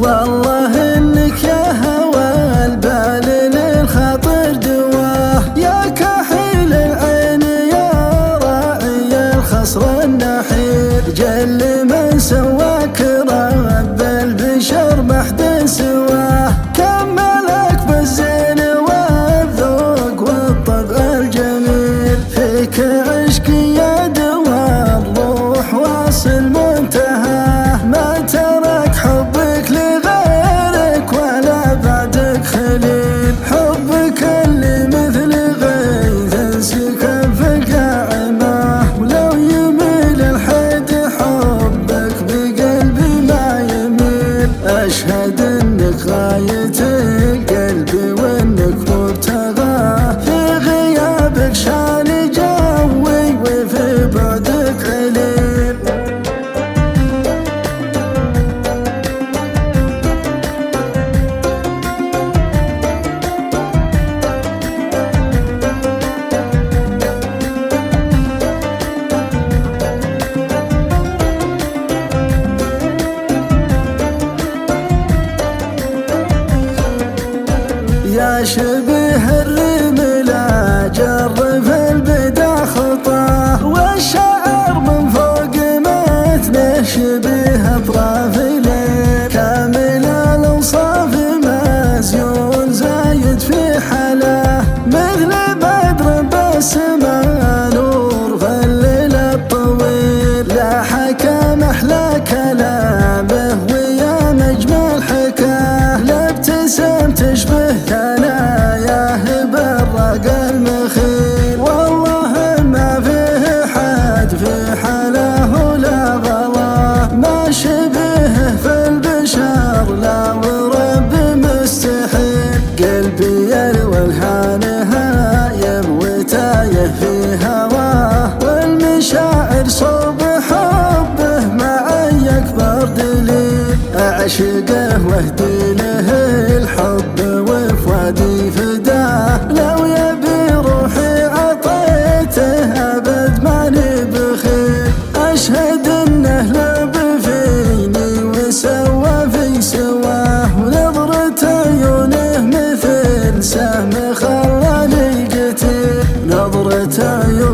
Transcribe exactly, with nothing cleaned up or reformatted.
والله إنك يا هوى البال للخاطر دواه، يا كحيل العين يا راعي الخصر النحيل، جل من سواك رب البشر محد سواه، كملك بالزين والذوق والطبع الجميل، فيك عشق يا دوا الروح واصل منتهاه، ما ترك حبك لغيرك ولا بعدك خليل، حبك اللي مثل غيث سكن في قاعمه، ولو يميل الحد حبك بقلبي ما يميل، أشهد إنك غاية القلب وإنك مبتغاه، في غيابك شان جوي وفي بعدك عليل. يا شبه الرمل جرف البدع خطاه، والشعر من فوق متنه شبه اطراف ليل، كامل الاوصاف مزيون زايد في حلاه، مثل بدر بالسما نور فالليل الطويل، لا حكم احلى كلامه ويا مجمل حكاه، لا ابتسام تشبه ثناياه بالرق المخيل، والله ما فيه حد في حاله ولا غلاه، ما شبهه في البشر لا ورب مستحيل، قلبي يروى الهانها يبوي تايه في هواه، والمشاعر صوب حبه معي اكبر دليل، اعشقه واهدي له الحب وفؤادي فداه، لو يبي روحي عطيته ابد ماني بخيل، اشهد انه لعب فيني وسوى في سواه، ونظرة عيونه مثل سهم خلاني قتيل، نظرة عيونه